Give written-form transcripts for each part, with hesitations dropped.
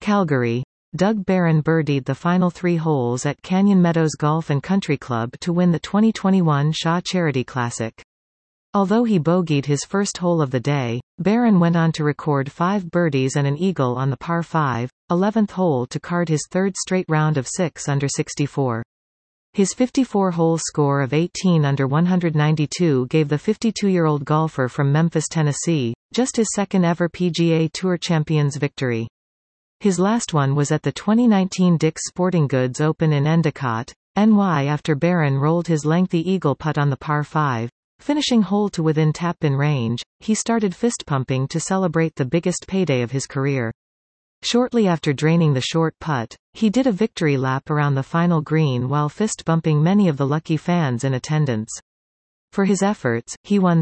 Calgary. Doug Barron birdied the final 3 holes at Canyon Meadows Golf and Country Club to win the 2021 Shaw Charity Classic. Although he bogeyed his first hole of the day, Barron went on to record 5 birdies and an eagle on the par 5, 11th hole to card his third straight round of 6 under 64. His 54-hole score of 18 under 192 gave the 52-year-old golfer from Memphis, Tennessee, just his second-ever PGA Tour Champions victory. His last one was at the 2019 Dick's Sporting Goods Open in Endicott, NY after Barron rolled his lengthy eagle putt on the par 5. Finishing hole to within tap-in range, he started fist-pumping to celebrate the biggest payday of his career. Shortly after draining the short putt, he did a victory lap around the final green while fist-bumping many of the lucky fans in attendance. For his efforts, he won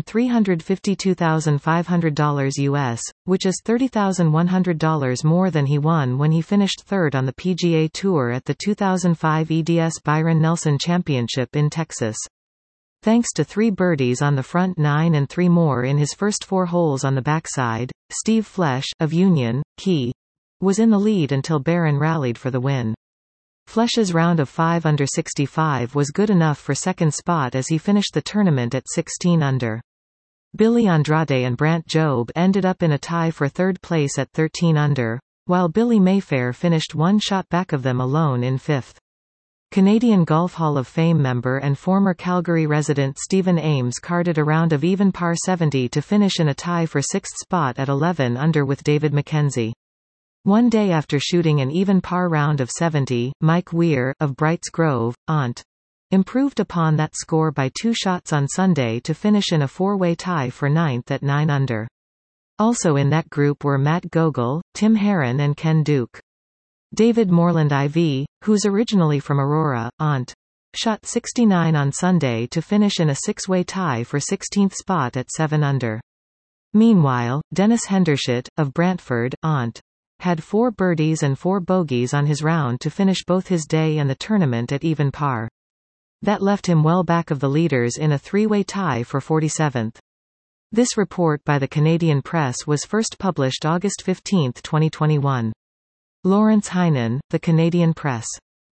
$352,500 US, which is $30,100 more than he won when he finished third on the PGA Tour at the 2005 EDS Byron Nelson Championship in Texas. Thanks to 3 birdies on the front 9 and 3 more in his first 4 holes on the backside, Steve Flesch, of Union, Key, was in the lead until Barron rallied for the win. Flesch's round of 5 under 65 was good enough for second spot as he finished the tournament at 16 under. Billy Andrade and Brant Jobe ended up in a tie for third place at 13 under, while Billy Mayfair finished 1 shot back of them alone in 5th. Canadian Golf Hall of Fame member and former Calgary resident Stephen Ames carded a round of even par 70 to finish in a tie for 6th spot at 11 under with David Mackenzie. One day after shooting an even par round of 70, Mike Weir, of Brights Grove, Ont, improved upon that score by 2 shots on Sunday to finish in a 4-way tie for 9th at 9 under. Also in that group were Matt Gogol, Tim Herron and Ken Duke. David Moreland IV, who's originally from Aurora, Ont, shot 69 on Sunday to finish in a 6-way tie for 16th spot at 7 under. Meanwhile, Dennis Hendershot, of Brantford, Ont, had 4 birdies and 4 bogeys on his round to finish both his day and the tournament at even par. That left him well back of the leaders in a 3-way tie for 47th. This report by the Canadian Press was first published August 15, 2021. Lawrence Heinen, The Canadian Press.